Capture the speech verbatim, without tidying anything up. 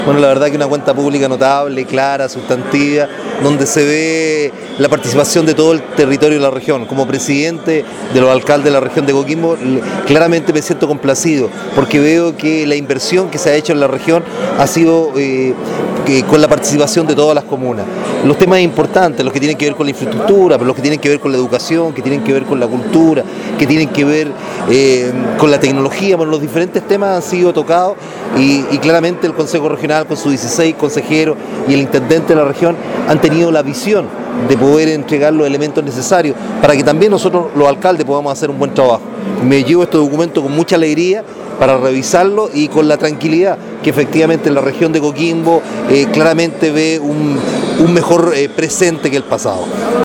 Bueno, la verdad que una cuenta pública notable, clara, sustantiva, donde se ve la participación de todo el territorio de la región. Como presidente de los alcaldes de la región de Coquimbo, claramente me siento complacido, porque veo que la inversión que se ha hecho en la región ha sido eh, que con la participación de todas las comunas. Los temas importantes, los que tienen que ver con la infraestructura, pero los que tienen que ver con la educación, que tienen que ver con la cultura, que tienen que ver eh, con la tecnología, bueno, los diferentes temas han sido tocados y, y claramente el Consejo Regional con sus dieciséis consejeros y el intendente de la región han tenido la visión de poder entregar los elementos necesarios para que también nosotros los alcaldes podamos hacer un buen trabajo. Me llevo este documento con mucha alegría para revisarlo y con la tranquilidad que efectivamente la región de Coquimbo eh, claramente ve un, un mejor eh, presente que el pasado.